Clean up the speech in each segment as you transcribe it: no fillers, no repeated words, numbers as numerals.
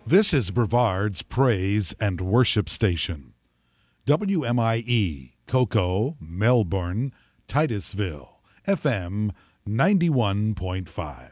This is Brevard's Praise and Worship Station. WMIE, Cocoa, Melbourne, Titusville, FM 91.5.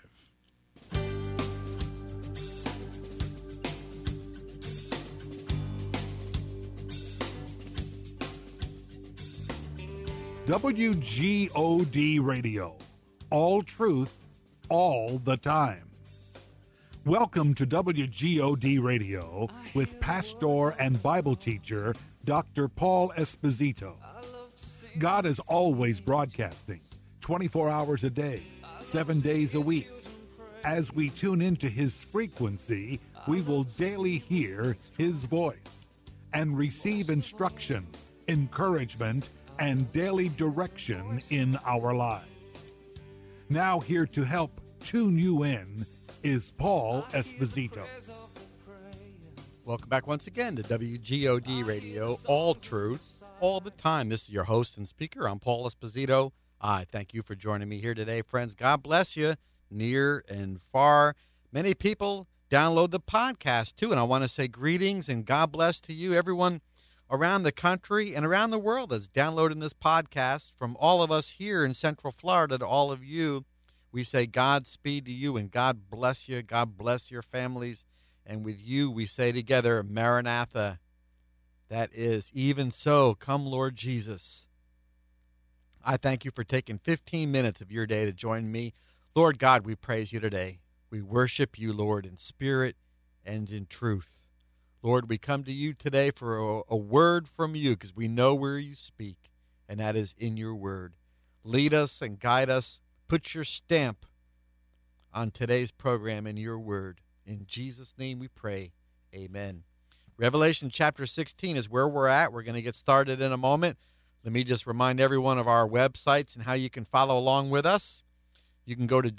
WGOD Radio. All truth, all the time. Welcome to WGOD Radio with pastor and Bible teacher Dr. Paul Esposito. God is always broadcasting 24 hours a day, 7 days a week. As we tune into his frequency, we will daily hear his voice and receive instruction, encouragement, and daily direction in our lives. Now here to help tune you in is Paul Esposito. Welcome back once again to WGOD Radio, all truth, all the time. This is your host and speaker. I'm Paul Esposito. I thank you for joining me here today, friends. God bless you, near and far. Many people download the podcast, too, and I want to say greetings and God bless to you, everyone around the country and around the world that's downloading this podcast. From all of us here in Central Florida to all of you, we say Godspeed to you and God bless you. God bless your families. And with you, we say together, Maranatha. That is, even so, come Lord Jesus. I thank you for taking 15 minutes of your day to join me. Lord God, we praise you today. We worship you, Lord, in spirit and in truth. Lord, we come to you today for a word from you because we know where you speak, and that is in your word. Lead us and guide us. Put your stamp on today's program in your word. In Jesus' name we pray. Amen. Revelation chapter 16 is where we're at. We're going to get started in a moment. Let me just remind everyone of our websites and how you can follow along with us. You can go to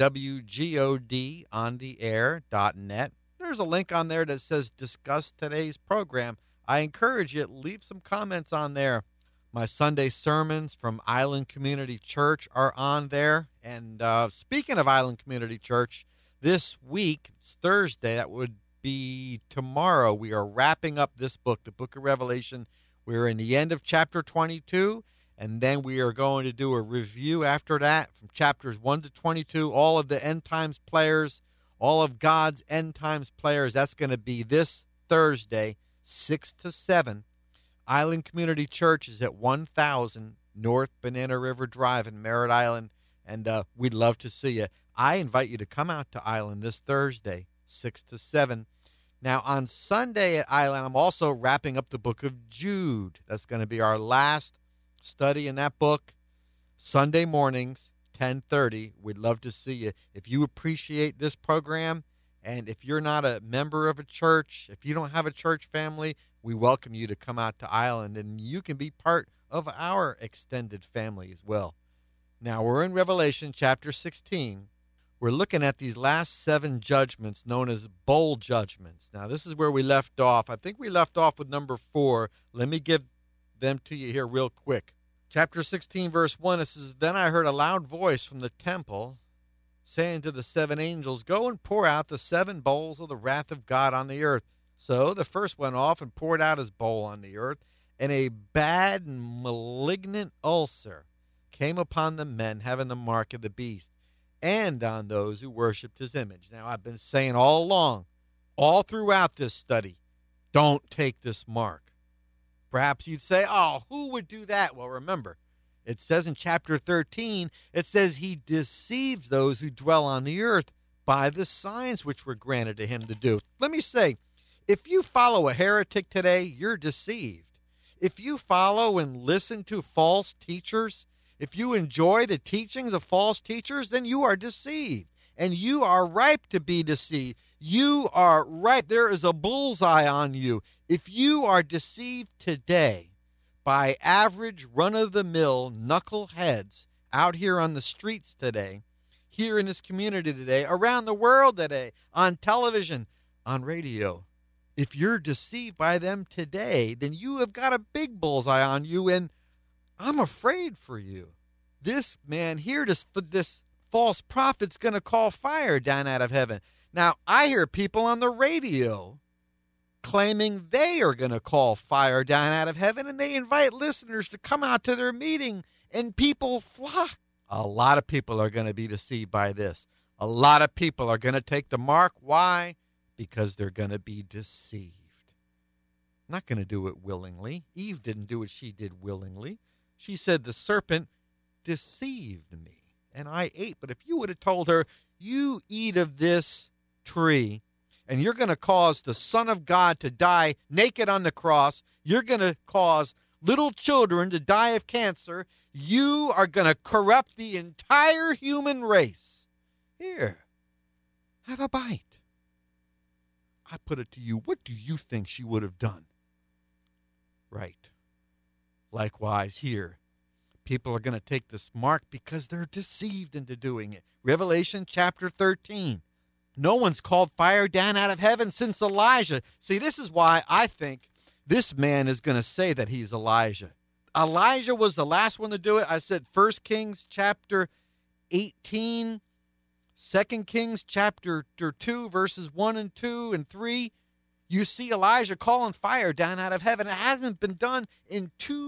WGODontheair.net. There's a link on there that says discuss today's program. I encourage you, leave some comments on there. My Sunday sermons from Island Community Church are on there. And speaking of Island Community Church, this week, it's Thursday, that would be tomorrow, we are wrapping up this book, the book of Revelation. We're in the end of chapter 22, and then we are going to do a review after that from chapters 1 to 22, all of the end times players, all of God's end times players. That's going to be this Thursday, 6 to 7. Island Community Church is at 1000 North Banana River Drive in Merritt Island, and we'd love to see you. I invite you to come out to Island this Thursday, 6 to 7. Now, on Sunday at Island, I'm also wrapping up the book of Jude. That's going to be our last study in that book. Sunday mornings, 10:30. We'd love to see you. If you appreciate this program, and if you're not a member of a church, if you don't have a church family, we welcome you to come out to Island, and you can be part of our extended family as well. Now, we're in Revelation chapter 16. We're looking at these last 7 judgments known as bowl judgments. Now, this is where we left off. I think we left off with number 4. Let me give them to you here real quick. Chapter 16, verse 1, it says, Then I heard a loud voice from the temple saying to the 7 angels, Go and pour out the 7 bowls of the wrath of God on the earth. So the first went off and poured out his bowl on the earth, and a bad and malignant ulcer came upon the men having the mark of the beast, and on those who worshipped his image. Now, I've been saying all along, all throughout this study, don't take this mark. Perhaps you'd say, oh, who would do that? Well, remember, it says in chapter 13, it says he deceives those who dwell on the earth by the signs which were granted to him to do. Let me say, if you follow a heretic today, you're deceived. If you follow and listen to false teachers, if you enjoy the teachings of false teachers, then you are deceived, and you are ripe to be deceived. You are ripe. There is a bullseye on you. If you are deceived today by average run-of-the-mill knuckleheads out here on the streets today, here in this community today, around the world today, on television, on radio, if you're deceived by them today, then you have got a big bullseye on you, and I'm afraid for you. This man here, this false prophet's going to call fire down out of heaven. Now, I hear people on the radio claiming they are going to call fire down out of heaven, and they invite listeners to come out to their meeting, and people flock. A lot of people are going to be deceived by this. A lot of people are going to take the mark. Why? Because they're going to be deceived. Not going to do it willingly. Eve didn't do what she did willingly. She said, the serpent deceived me, and I ate. But if you would have told her, you eat of this tree, and you're going to cause the Son of God to die naked on the cross, you're going to cause little children to die of cancer, you are going to corrupt the entire human race. Here, have a bite. I put it to you, what do you think she would have done? Right. Likewise here, people are going to take this mark because they're deceived into doing it. Revelation chapter 13. No one's called fire down out of heaven since Elijah. See, this is why I think this man is going to say that he's Elijah. Elijah was the last one to do it. I said 1 Kings chapter 18, 2 Kings chapter 2, verses 1 and 2 and 3. You see Elijah calling fire down out of heaven. It hasn't been done in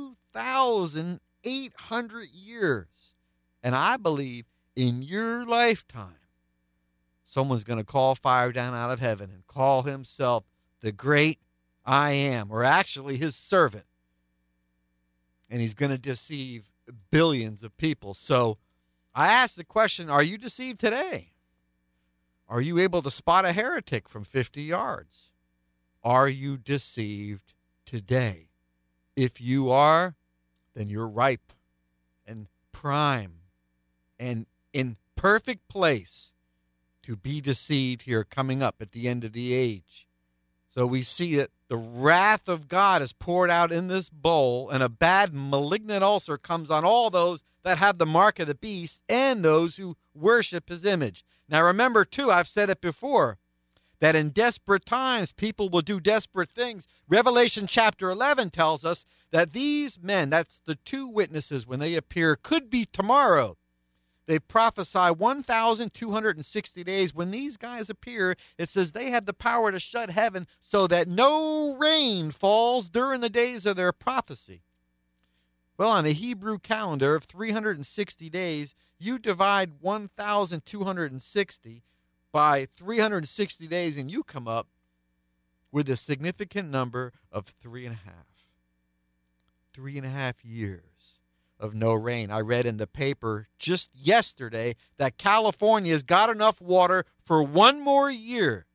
2,800 years. And I believe in your lifetime, someone's going to call fire down out of heaven and call himself the great I am, or actually his servant. And he's going to deceive billions of people. So I ask the question, are you deceived today? Are you able to spot a heretic from 50 yards? Are you deceived today? If you are, then you're ripe and prime and in perfect place to be deceived here coming up at the end of the age. So we see that the wrath of God is poured out in this bowl, and a bad malignant ulcer comes on all those that have the mark of the beast and those who worship his image. Now remember, too, I've said it before, that in desperate times people will do desperate things. Revelation chapter 11 tells us that these men, that's the two witnesses when they appear, could be tomorrow. They prophesy 1,260 days. When these guys appear, it says they have the power to shut heaven so that no rain falls during the days of their prophecy. Well, on a Hebrew calendar of 360 days, you divide 1,260 by 360 days, and you come up with a significant number of 3.5. 3.5 years of no rain. I read in the paper just yesterday that California's got enough water for one more year.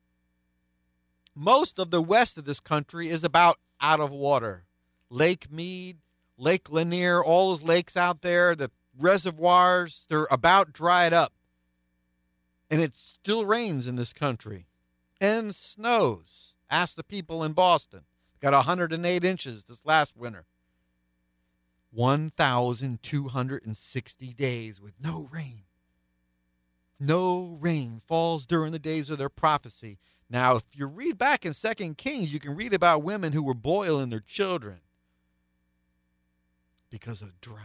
Most of the west of this country is about out of water. Lake Mead, Lake Lanier, all those lakes out there, the reservoirs, they're about dried up. And it still rains in this country and snows. Ask the people in Boston. Got 108 inches this last winter. 1,260 days with no rain. No rain falls during the days of their prophecy. Now, if you read back in 2 Kings, you can read about women who were boiling their children because of drought.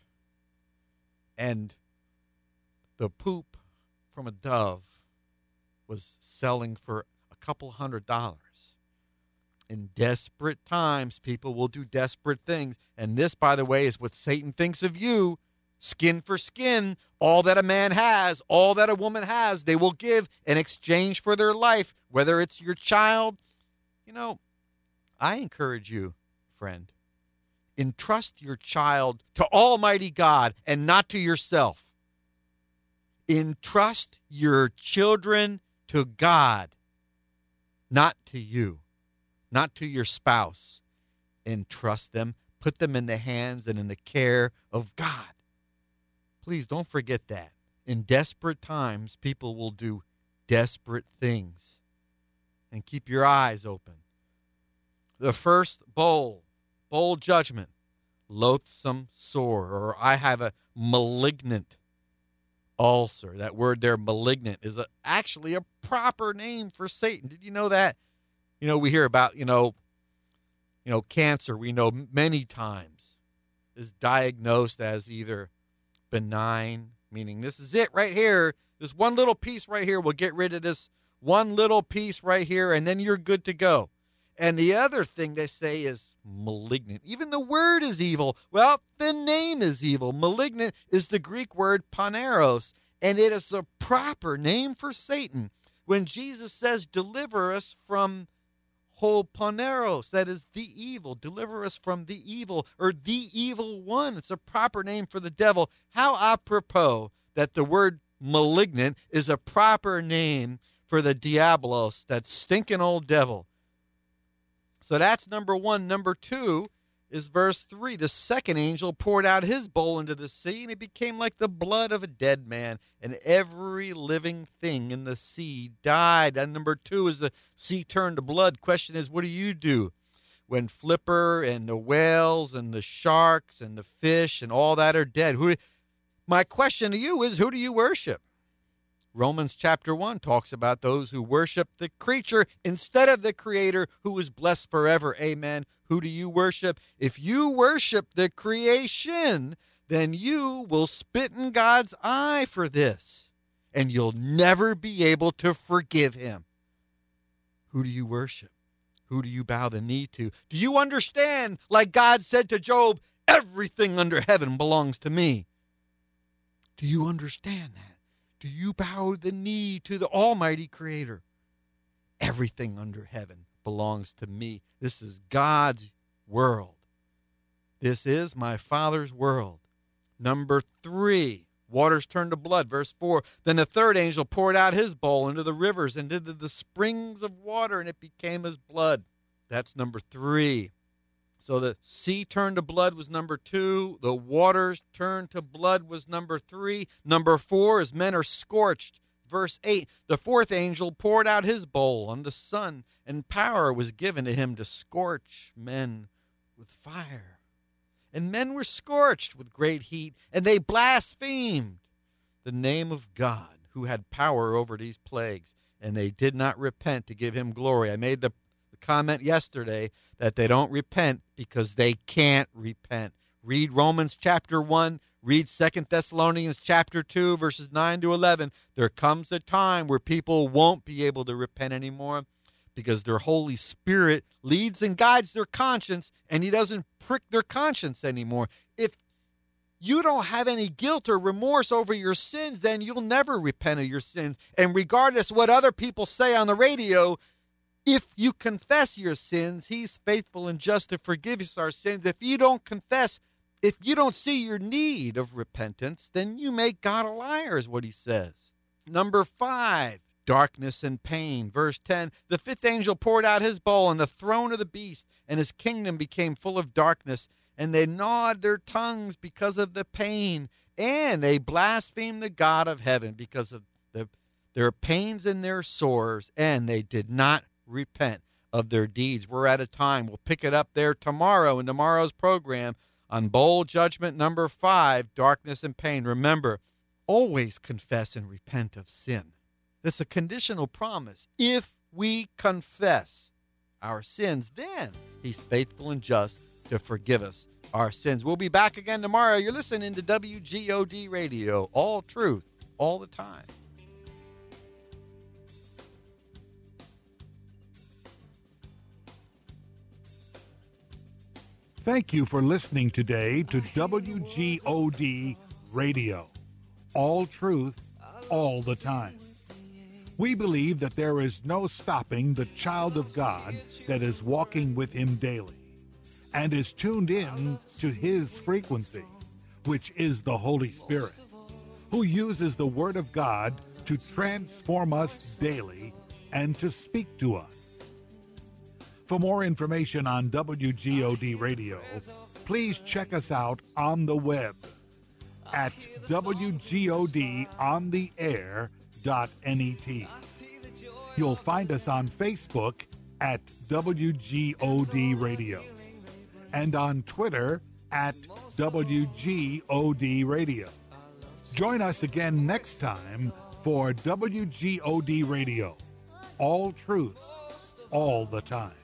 And the poop from a dove was selling for a couple $100. In desperate times, people will do desperate things. And this, by the way, is what Satan thinks of you. Skin for skin. All that a man has, all that a woman has, they will give in exchange for their life, whether it's your child. You know, I encourage you, friend, entrust your child to Almighty God and not to yourself. Entrust your children to God, not to you. Not to your spouse. Entrust them. Put them in the hands and in the care of God. Please don't forget that. In desperate times, people will do desperate things. And keep your eyes open. The first bowl judgment, loathsome sore, or I have a malignant ulcer. That word there, malignant, is actually a proper name for Satan. Did you know that? You know, we hear about, cancer, we know many times is diagnosed as either benign, meaning this is it right here. This one little piece right here will get rid of this one little piece right here, and then you're good to go. And the other thing they say is malignant. Even the word is evil. Well, the name is evil. Malignant is the Greek word paneros, and it is a proper name for Satan. When Jesus says, deliver us from paneros, that is the evil, deliver us from the evil, or the evil one. It's a proper name for the devil. How apropos that the word malignant is a proper name for the diabolos, that stinking old devil. So that's number one. Number two is verse 3. The second angel poured out his bowl into the sea, and it became like the blood of a dead man, and every living thing in the sea died. And number 2 is the sea turned to blood. Question is, what do you do when Flipper and the whales and the sharks and the fish and all that are dead? My question to you is, who do you worship? Romans chapter 1 talks about those who worship the creature instead of the creator, who is blessed forever. Amen. Who do you worship? If you worship the creation, then you will spit in God's eye for this, and you'll never be able to forgive him. Who do you worship? Who do you bow the knee to? Do you understand, like God said to Job, everything under heaven belongs to me? Do you understand that? Do you bow the knee to the Almighty Creator? Everything under heaven belongs to me. This is God's world. This is my Father's world. Number 3, waters turned to blood. Verse 4, then the third angel poured out his bowl into the rivers and into the springs of water, and it became as blood. That's number 3. So the sea turned to blood was number 2. The waters turned to blood was number 3. Number 4 is men are scorched. Verse 8, the fourth angel poured out his bowl on the sun, and power was given to him to scorch men with fire. And men were scorched with great heat, and they blasphemed the name of God, who had power over these plagues, and they did not repent to give him glory. I made the comment yesterday that they don't repent because they can't repent. Read Romans chapter 1, read 2 Thessalonians chapter 2, verses 9 to 11. There comes a time where people won't be able to repent anymore because their Holy Spirit leads and guides their conscience, and he doesn't prick their conscience anymore. If you don't have any guilt or remorse over your sins, then you'll never repent of your sins. And regardless of what other people say on the radio, if you confess your sins, he's faithful and just to forgive us our sins. If you don't confess, if you don't see your need of repentance, then you make God a liar, is what he says. Number 5, darkness and pain. Verse 10, the fifth angel poured out his bowl on the throne of the beast, and his kingdom became full of darkness, and they gnawed their tongues because of the pain, and they blasphemed the God of heaven because of their pains and their sores, and they did not repent of their deeds. We're out of time. We'll pick it up there tomorrow in tomorrow's program on Bowl Judgment number 5, darkness and pain. Remember, always confess and repent of sin. It's a conditional promise. If we confess our sins, then he's faithful and just to forgive us our sins. We'll be back again tomorrow. You're listening to WGOD Radio, all truth, all the time. Thank you for listening today to WGOD Radio. All truth, all the time. We believe that there is no stopping the child of God that is walking with him daily and is tuned in to his frequency, which is the Holy Spirit, who uses the Word of God to transform us daily and to speak to us. For more information on WGOD Radio, please check us out on the web at WGODontheair.net. You'll find us on Facebook at WGOD Radio and on Twitter at WGOD Radio. Join us again next time for WGOD Radio. All truth, all the time.